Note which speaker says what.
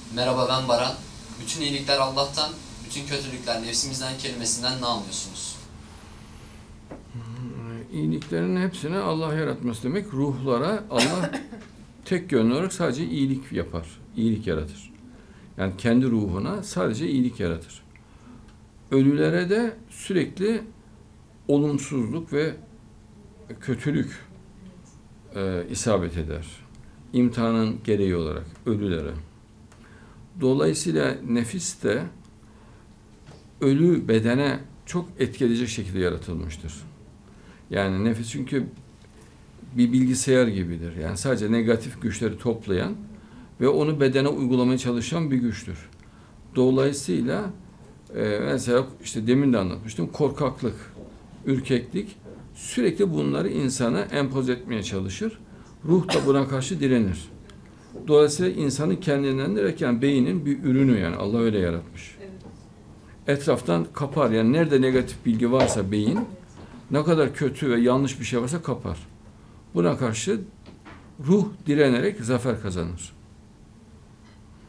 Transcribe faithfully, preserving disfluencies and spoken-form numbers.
Speaker 1: Merhaba, ben Baran. Bütün iyilikler Allah'tan, bütün kötülükler nefsimizden kelimesinden ne anlıyorsunuz?
Speaker 2: İyiliklerin hepsini Allah yaratması demek. Ruhlara Allah tek yönlü olarak sadece iyilik yapar. İyilik yaratır. Yani kendi ruhuna sadece iyilik yaratır. Ölülere de sürekli olumsuzluk ve kötülük e, isabet eder. İmtihanın gereği olarak ölülere. Dolayısıyla nefis de ölü bedene çok etkileyecek şekilde yaratılmıştır. Yani nefis çünkü bir bilgisayar gibidir. Yani sadece negatif güçleri toplayan ve onu bedene uygulamaya çalışan bir güçtür. Dolayısıyla e, mesela işte demin de anlatmıştım, korkaklık, ürkeklik sürekli bunları insana empoze etmeye çalışır. Ruh da buna karşı direnir. Dolayısıyla insanı kendinden derken beynin bir ürünü, yani Allah öyle yaratmış. Etraftan kapar, yani nerede negatif bilgi varsa beyin, ne kadar kötü ve yanlış bir şey varsa kapar. Buna karşı ruh direnerek zafer kazanır.